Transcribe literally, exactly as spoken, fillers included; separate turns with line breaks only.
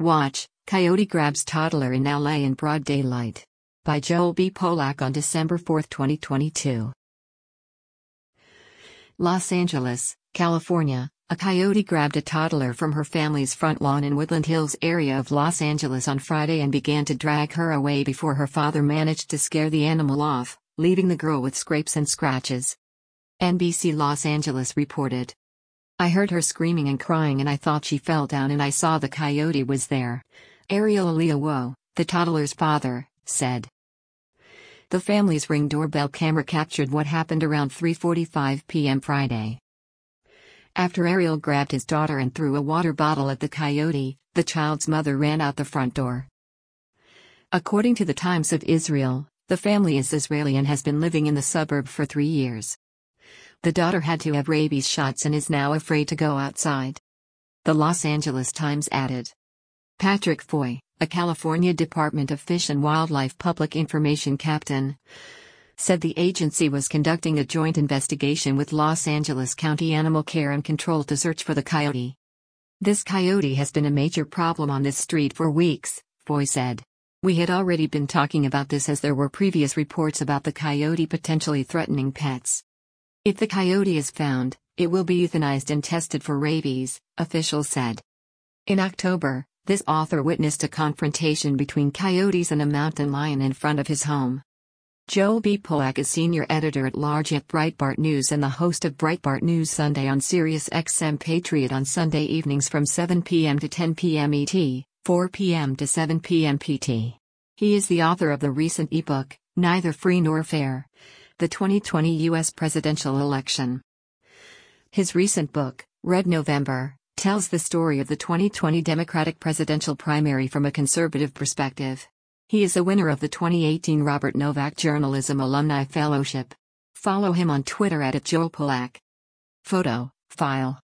Watch, Coyote Grabs Toddler in L A in Broad Daylight. By Joel B. Polak on December fourth, twenty twenty-two. Los Angeles, California. A coyote grabbed a toddler from her family's front lawn in Woodland Hills area of Los Angeles on Friday and began to drag her away before her father managed to scare the animal off, leaving the girl with scrapes and scratches. N B C Los Angeles reported. I heard her screaming and crying and I thought she fell down and I saw the coyote was there. Ariel Aliawo, the toddler's father, said. The family's Ring doorbell camera captured what happened around three forty-five p m Friday. After Ariel grabbed his daughter and threw a water bottle at the coyote, the child's mother ran out the front door. According to the Times of Israel, the family is Israeli and has been living in the suburb for three years. The daughter had to have rabies shots and is now afraid to go outside. The Los Angeles Times added. Patrick Foy, a California Department of Fish and Wildlife public information captain, said the agency was conducting a joint investigation with Los Angeles County Animal Care and Control to search for the coyote. This coyote has been a major problem on this street for weeks, Foy said. We had already been talking about this as there were previous reports about the coyote potentially threatening pets. If the coyote is found, it will be euthanized and tested for rabies, officials said. In October, this author witnessed a confrontation between coyotes and a mountain lion in front of his home. Joel B. Polak is senior editor-at-large at Breitbart News and the host of Breitbart News Sunday on Sirius X M Patriot on Sunday evenings from seven p m to ten p m E T, four p m to seven p m P T. He is the author of the recent ebook, Neither Free Nor Fair: The twenty twenty U S Presidential Election. His recent book, Red November, tells the story of the twenty twenty Democratic presidential primary from a conservative perspective. He is a winner of the twenty eighteen Robert Novak Journalism Alumni Fellowship. Follow him on Twitter at Joel Polak. Photo, file.